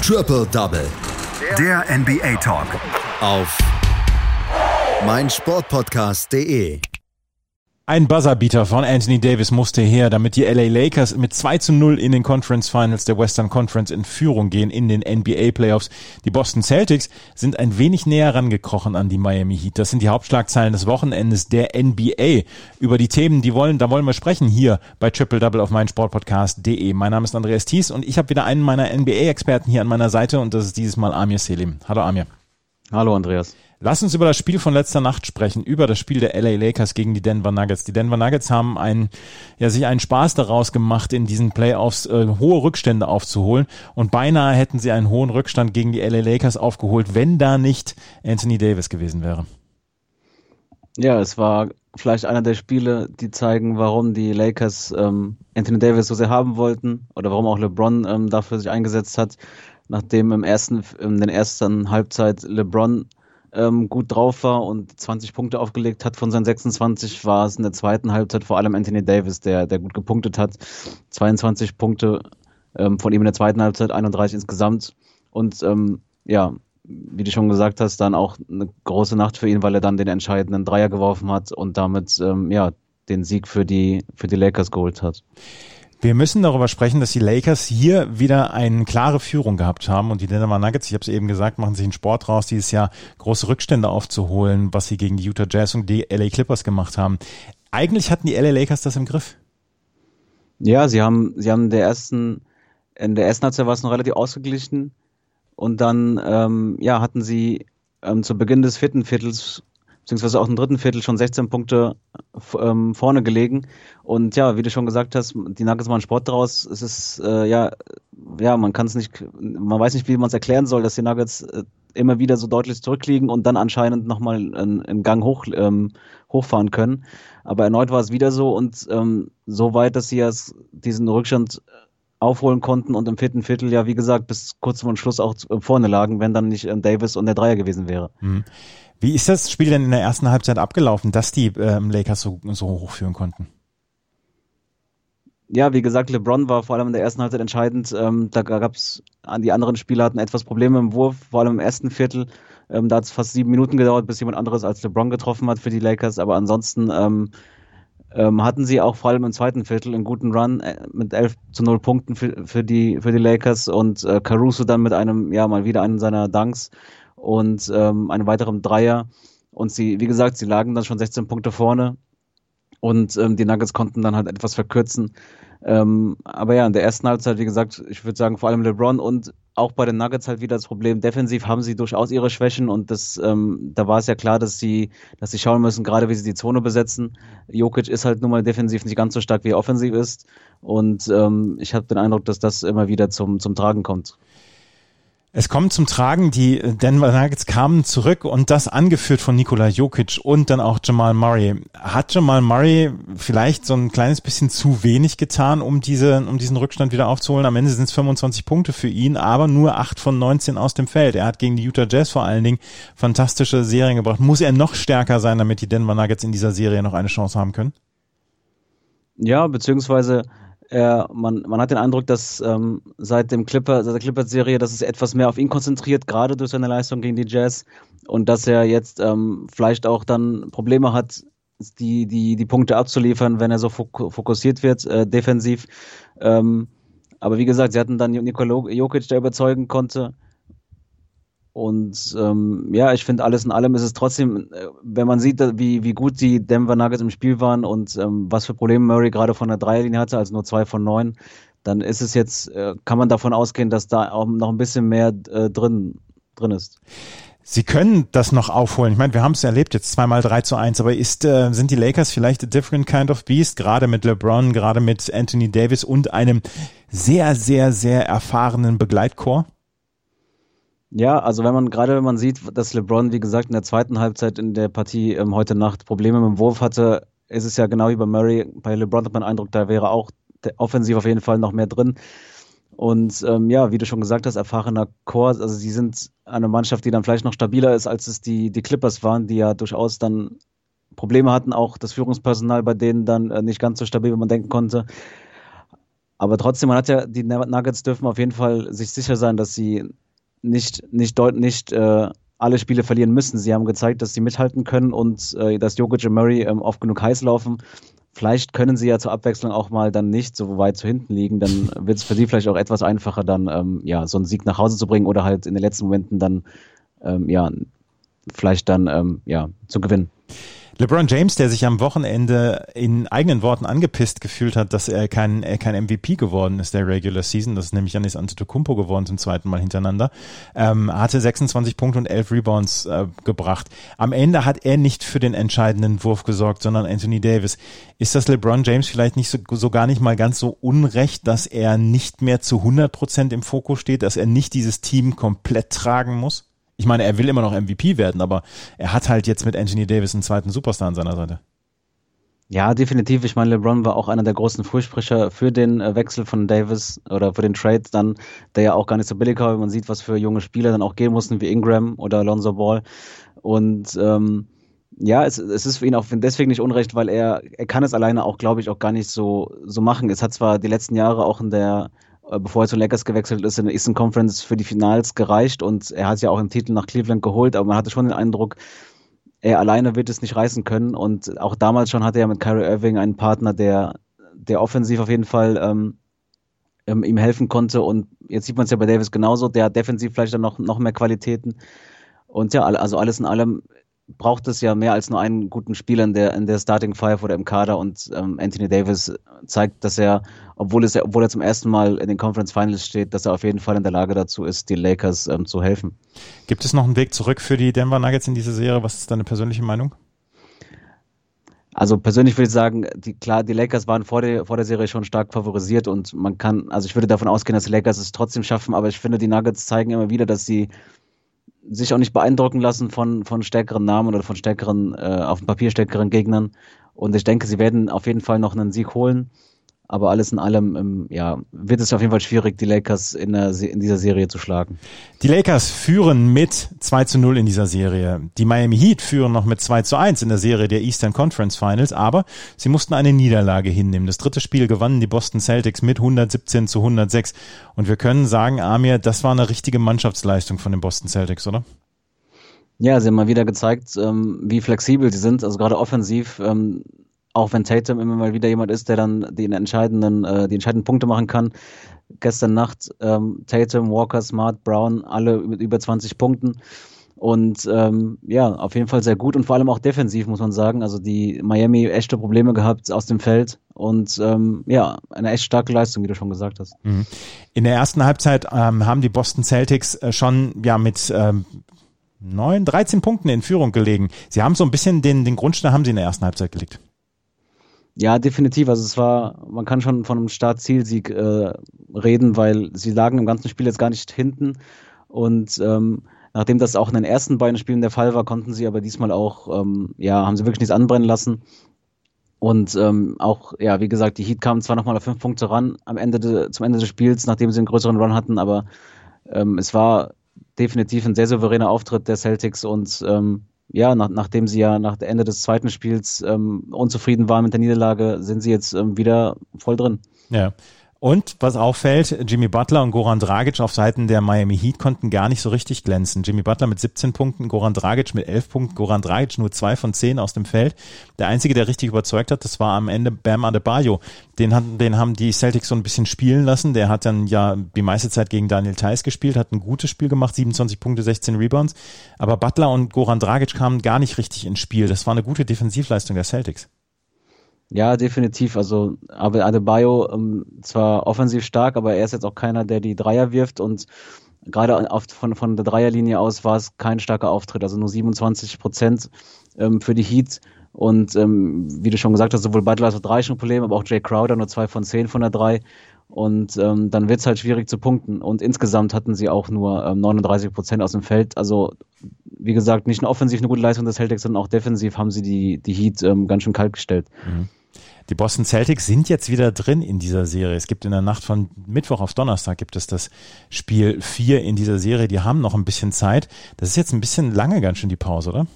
Triple Double. Der NBA Talk. Auf meinsportpodcast.de. Ein Buzzerbeater von Anthony Davis musste her, damit die LA Lakers mit 2:0 in den Conference Finals der Western Conference in Führung gehen in den NBA Playoffs. Die Boston Celtics sind ein wenig näher rangekrochen an die Miami Heat. Das sind die Hauptschlagzeilen des Wochenendes der NBA. Über die Themen, da wollen wir sprechen hier bei Triple Double auf meinsportpodcast.de. Mein Name ist Andreas Thies und ich habe wieder einen meiner NBA-Experten hier an meiner Seite und das ist dieses Mal Amir Selim. Hallo Amir. Hallo Andreas. Lass uns über das Spiel von letzter Nacht sprechen, über das Spiel der LA Lakers gegen die Denver Nuggets. Die Denver Nuggets haben sich einen Spaß daraus gemacht, in diesen Playoffs hohe Rückstände aufzuholen und beinahe hätten sie einen hohen Rückstand gegen die LA Lakers aufgeholt, wenn da nicht Anthony Davis gewesen wäre. Ja, es war vielleicht einer der Spiele, die zeigen, warum die Lakers Anthony Davis so sehr haben wollten oder warum auch LeBron dafür sich eingesetzt hat, nachdem in der ersten Halbzeit LeBron gut drauf war und 20 Punkte aufgelegt hat von seinen 26, war es in der zweiten Halbzeit vor allem Anthony Davis, der gut gepunktet hat. 22 Punkte von ihm in der zweiten Halbzeit, 31 insgesamt. Und wie du schon gesagt hast, dann auch eine große Nacht für ihn, weil er dann den entscheidenden Dreier geworfen hat und damit den Sieg für die Lakers geholt hat. Wir müssen darüber sprechen, dass die Lakers hier wieder eine klare Führung gehabt haben und die Denver Nuggets, ich habe es eben gesagt, machen sich einen Sport raus, dieses Jahr große Rückstände aufzuholen, was sie gegen die Utah Jazz und die LA Clippers gemacht haben. Eigentlich hatten die LA Lakers das im Griff. Ja, sie haben in der ersten Halbzeit war es noch relativ ausgeglichen und dann hatten sie zu Beginn des vierten Viertels beziehungsweise auch im dritten Viertel schon 16 Punkte vorne gelegen. Und ja, wie du schon gesagt hast, die Nuggets machen Sport draus. Es ist, man kann es nicht, man weiß nicht, wie man es erklären soll, dass die Nuggets immer wieder so deutlich zurückliegen und dann anscheinend nochmal einen Gang hochfahren können. Aber erneut war es wieder so und so weit, dass sie diesen Rückstand aufholen konnten und im vierten Viertel, ja, wie gesagt, bis kurz vor dem Schluss auch vorne lagen, wenn dann nicht Davis und der Dreier gewesen wäre. Mhm. Wie ist das Spiel denn in der ersten Halbzeit abgelaufen, dass die Lakers so hochführen konnten? Ja, wie gesagt, LeBron war vor allem in der ersten Halbzeit entscheidend. Da gab es, die anderen Spieler hatten etwas Probleme im Wurf, vor allem im ersten Viertel. Da hat es fast 7 Minuten gedauert, bis jemand anderes als LeBron getroffen hat für die Lakers. Aber ansonsten hatten sie auch vor allem im zweiten Viertel einen guten Run mit 11:0 Punkten für die Lakers und Caruso dann mit mal wieder einem seiner Dunks und einem weiteren Dreier. Und sie lagen dann schon 16 Punkte vorne und die Nuggets konnten dann halt etwas verkürzen. Aber ja, in der ersten Halbzeit, wie gesagt, ich würde sagen, vor allem LeBron und auch bei den Nuggets halt wieder das Problem. Defensiv haben sie durchaus ihre Schwächen und da war es ja klar, dass sie schauen müssen, gerade wie sie die Zone besetzen. Jokic ist halt nun mal defensiv nicht ganz so stark, wie er offensiv ist. Und ich habe den Eindruck, dass das immer wieder zum Tragen kommt. Es kommt zum Tragen, die Denver Nuggets kamen zurück und das angeführt von Nikola Jokic und dann auch Jamal Murray. Hat Jamal Murray vielleicht so ein kleines bisschen zu wenig getan, um diesen Rückstand wieder aufzuholen? Am Ende sind es 25 Punkte für ihn, aber nur 8 von 19 aus dem Feld. Er hat gegen die Utah Jazz vor allen Dingen fantastische Serien gebracht. Muss er noch stärker sein, damit die Denver Nuggets in dieser Serie noch eine Chance haben können? Ja, beziehungsweise man hat den Eindruck, dass seit der Clippers-Serie, dass es etwas mehr auf ihn konzentriert, gerade durch seine Leistung gegen die Jazz und dass er jetzt vielleicht auch dann Probleme hat, die Punkte abzuliefern, wenn er so fokussiert wird, defensiv. Aber wie gesagt, sie hatten dann Nikola Jokic, der überzeugen konnte. Und ich finde, alles in allem ist es trotzdem, wenn man sieht, wie gut die Denver Nuggets im Spiel waren und was für Probleme Murray gerade von der Dreierlinie hatte, also nur 2 von 9, dann ist es jetzt, kann man davon ausgehen, dass da auch noch ein bisschen mehr drin ist. Sie können das noch aufholen. Ich meine, wir haben es erlebt, jetzt 2-mal 3:1, aber sind die Lakers vielleicht a different kind of beast, gerade mit LeBron, gerade mit Anthony Davis und einem sehr, sehr, sehr erfahrenen Begleitchor? Ja, also wenn man sieht, dass LeBron, wie gesagt, in der zweiten Halbzeit in der Partie heute Nacht Probleme mit dem Wurf hatte, ist es ja genau wie bei Murray. Bei LeBron hat man den Eindruck, da wäre auch offensiv auf jeden Fall noch mehr drin. Und wie du schon gesagt hast, erfahrener Core, also sie sind eine Mannschaft, die dann vielleicht noch stabiler ist, als es die Clippers waren, die ja durchaus dann Probleme hatten, auch das Führungspersonal bei denen dann nicht ganz so stabil, wie man denken konnte. Aber trotzdem, die Nuggets dürfen auf jeden Fall sich sicher sein, dass sie nicht alle Spiele verlieren müssen. Sie haben gezeigt, dass sie mithalten können und dass Jokic und Murray oft genug heiß laufen. Vielleicht können sie ja zur Abwechslung auch mal dann nicht so weit zu hinten liegen. Dann wird es für sie vielleicht auch etwas einfacher, dann so einen Sieg nach Hause zu bringen oder halt in den letzten Momenten dann vielleicht dann zu gewinnen. LeBron James, der sich am Wochenende in eigenen Worten angepisst gefühlt hat, dass er kein MVP geworden ist der Regular Season, das ist nämlich Giannis Antetokounmpo geworden zum zweiten Mal hintereinander, hatte 26 Punkte und 11 Rebounds gebracht. Am Ende hat er nicht für den entscheidenden Wurf gesorgt, sondern Anthony Davis. Ist das LeBron James vielleicht nicht so gar nicht mal ganz so unrecht, dass er nicht mehr zu 100% im Fokus steht, dass er nicht dieses Team komplett tragen muss? Ich meine, er will immer noch MVP werden, aber er hat halt jetzt mit Anthony Davis einen zweiten Superstar an seiner Seite. Ja, definitiv. Ich meine, LeBron war auch einer der großen Fürsprecher für den Wechsel von Davis oder für den Trade dann, der ja auch gar nicht so billig war, wenn man sieht, was für junge Spieler dann auch gehen mussten, wie Ingram oder Lonzo Ball. Und es ist für ihn auch deswegen nicht unrecht, weil er kann es alleine auch, glaube ich, auch gar nicht so machen. Es hat zwar die letzten Jahre auch bevor er zu Lakers gewechselt ist, in der Eastern Conference für die Finals gereicht und er hat ja auch einen Titel nach Cleveland geholt, aber man hatte schon den Eindruck, er alleine wird es nicht reißen können und auch damals schon hatte er mit Kyrie Irving einen Partner, der offensiv auf jeden Fall ihm helfen konnte und jetzt sieht man es ja bei Davis genauso, der hat defensiv vielleicht dann noch mehr Qualitäten und ja, also alles in allem braucht es ja mehr als nur einen guten Spieler in der Starting Five oder im Kader und Anthony Davis zeigt, dass er, obwohl er zum ersten Mal in den Conference Finals steht, dass er auf jeden Fall in der Lage dazu ist, die Lakers zu helfen. Gibt es noch einen Weg zurück für die Denver Nuggets in dieser Serie? Was ist deine persönliche Meinung? Also persönlich würde ich sagen, die Lakers waren vor der Serie schon stark favorisiert und ich würde davon ausgehen, dass die Lakers es trotzdem schaffen, aber ich finde, die Nuggets zeigen immer wieder, dass sie sich auch nicht beeindrucken lassen von stärkeren Namen oder von stärkeren, auf dem Papier stärkeren Gegnern. Und ich denke, sie werden auf jeden Fall noch einen Sieg holen. Aber alles in allem, wird es auf jeden Fall schwierig, die Lakers in dieser Serie zu schlagen. Die Lakers führen mit 2-0 in dieser Serie. Die Miami Heat führen noch mit 2-1 in der Serie der Eastern Conference Finals, aber sie mussten eine Niederlage hinnehmen. Das dritte Spiel gewannen die Boston Celtics mit 117-106. Und wir können sagen, Amir, das war eine richtige Mannschaftsleistung von den Boston Celtics, oder? Ja, sie haben mal wieder gezeigt, wie flexibel sie sind. Also gerade offensiv, auch wenn Tatum immer mal wieder jemand ist, der dann die entscheidenden Punkte machen kann. Gestern Nacht Tatum, Walker, Smart, Brown, alle mit über 20 Punkten. Und auf jeden Fall sehr gut und vor allem auch defensiv, muss man sagen. Also die Miami echte Probleme gehabt aus dem Feld und eine echt starke Leistung, wie du schon gesagt hast. In der ersten Halbzeit haben die Boston Celtics schon mit 13 Punkten in Führung gelegen. Sie haben so ein bisschen den Grundstein haben sie in der ersten Halbzeit gelegt. Ja, definitiv. Also man kann schon von einem Start-Ziel-Sieg reden, weil sie lagen im ganzen Spiel jetzt gar nicht hinten. Und nachdem das auch in den ersten beiden Spielen der Fall war, konnten sie aber diesmal auch, haben sie wirklich nichts anbrennen lassen. Und wie gesagt, die Heat kamen zwar nochmal auf 5 Punkte ran zum Ende des Spiels, nachdem sie einen größeren Run hatten, aber es war definitiv ein sehr souveräner Auftritt der Celtics und nachdem sie ja nach Ende des zweiten Spiels unzufrieden waren mit der Niederlage, sind sie jetzt wieder voll drin. Ja. Und was auffällt, Jimmy Butler und Goran Dragic auf Seiten der Miami Heat konnten gar nicht so richtig glänzen. Jimmy Butler mit 17 Punkten, Goran Dragic mit 11 Punkten, Goran Dragic nur 2 von 10 aus dem Feld. Der Einzige, der richtig überzeugt hat, das war am Ende Bam Adebayo. Den haben die Celtics so ein bisschen spielen lassen. Der hat dann ja die meiste Zeit gegen Daniel Theis gespielt, hat ein gutes Spiel gemacht, 27 Punkte, 16 Rebounds. Aber Butler und Goran Dragic kamen gar nicht richtig ins Spiel. Das war eine gute Defensivleistung der Celtics. Ja, definitiv. Also Adebayo zwar offensiv stark, aber er ist jetzt auch keiner, der die Dreier wirft und gerade von der Dreierlinie aus war es kein starker Auftritt, also nur 27% für die Heat und wie du schon gesagt hast, sowohl Butler als auch Drei schon ein Problem, aber auch Jay Crowder nur 2 von 10 von der 3 und dann wird es halt schwierig zu punkten und insgesamt hatten sie auch nur 39% aus dem Feld, also wie gesagt, nicht nur offensiv eine gute Leistung des Celtics, sondern auch defensiv haben sie die Heat ganz schön kalt gestellt. Die Boston Celtics sind jetzt wieder drin in dieser Serie. Es gibt in der Nacht von Mittwoch auf Donnerstag gibt es das Spiel 4 in dieser Serie. Die haben noch ein bisschen Zeit. Das ist jetzt ein bisschen lange ganz schön die Pause, oder?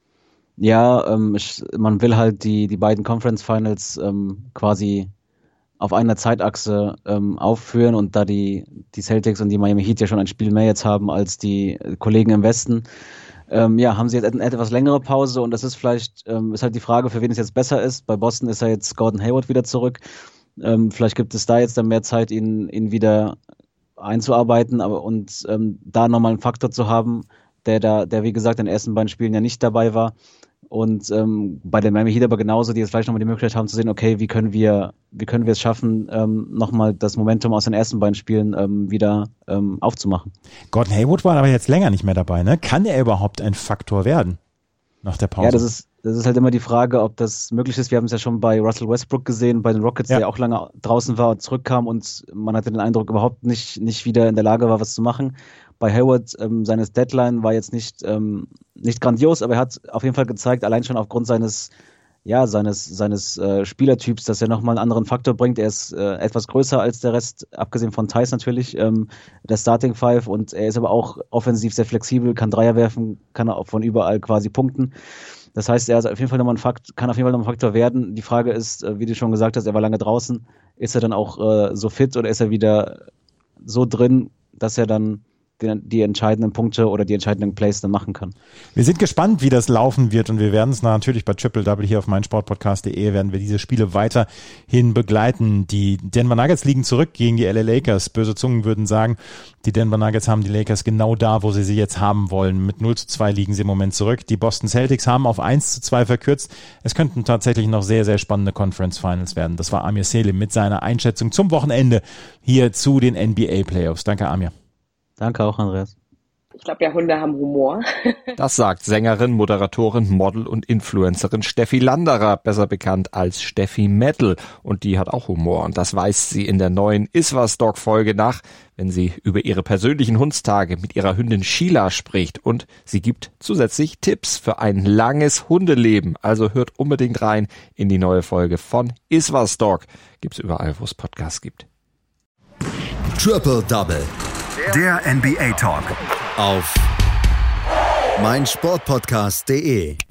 Ja, man will halt die beiden Conference Finals quasi auf einer Zeitachse aufführen und da die Celtics und die Miami Heat ja schon ein Spiel mehr jetzt haben als die Kollegen im Westen, haben sie jetzt eine etwas längere Pause und das ist vielleicht, ist halt die Frage, für wen es jetzt besser ist. Bei Boston ist ja jetzt Gordon Hayward wieder zurück. Vielleicht gibt es da jetzt dann mehr Zeit, ihn wieder einzuarbeiten und da nochmal einen Faktor zu haben, der wie gesagt in den ersten beiden Spielen ja nicht dabei war. Und bei den Miami Heat aber genauso, die jetzt vielleicht nochmal die Möglichkeit haben zu sehen, okay, wie können wir es schaffen, nochmal das Momentum aus den ersten beiden Spielen wieder aufzumachen. Gordon Hayward war aber jetzt länger nicht mehr dabei, ne? Kann er überhaupt ein Faktor werden nach der Pause? Ja, das ist halt immer die Frage, ob das möglich ist. Wir haben es ja schon bei Russell Westbrook gesehen, bei den Rockets, der auch lange draußen war und zurückkam und man hatte den Eindruck, überhaupt nicht wieder in der Lage war, was zu machen. Bei Hayward, seines Deadline war jetzt nicht grandios, aber er hat auf jeden Fall gezeigt, allein schon aufgrund seines Spielertyps, dass er nochmal einen anderen Faktor bringt. Er ist etwas größer als der Rest, abgesehen von Theis natürlich, der Starting Five, und er ist aber auch offensiv sehr flexibel, kann Dreier werfen, kann auch von überall quasi punkten. Das heißt, er ist auf jeden Fall nochmal kann auf jeden Fall nochmal ein Faktor werden. Die Frage ist, wie du schon gesagt hast, er war lange draußen. Ist er dann auch so fit oder ist er wieder so drin, dass er dann die entscheidenden Punkte oder die entscheidenden Plays dann machen kann? Wir sind gespannt, wie das laufen wird, und wir werden es natürlich bei Triple Double hier auf meinsportpodcast.de werden wir diese Spiele weiterhin begleiten. Die Denver Nuggets liegen zurück gegen die LA Lakers. Böse Zungen würden sagen, die Denver Nuggets haben die Lakers genau da, wo sie jetzt haben wollen. Mit 0-2 liegen sie im Moment zurück. Die Boston Celtics haben auf 1-2 verkürzt. Es könnten tatsächlich noch sehr, sehr spannende Conference Finals werden. Das war Amir Selim mit seiner Einschätzung zum Wochenende hier zu den NBA Playoffs. Danke, Amir. Danke auch, Andreas. Ich glaube ja, Hunde haben Humor. Das sagt Sängerin, Moderatorin, Model und Influencerin Steffi Landerer, besser bekannt als Steffi Metal. Und die hat auch Humor. Und das weist sie in der neuen Iswas-Dog-Folge nach, wenn sie über ihre persönlichen Hundstage mit ihrer Hündin Sheila spricht. Und sie gibt zusätzlich Tipps für ein langes Hundeleben. Also hört unbedingt rein in die neue Folge von Iswas-Dog. Gibt's überall, wo es Podcasts gibt. Triple Double. Der NBA Talk. Auf meinsportpodcast.de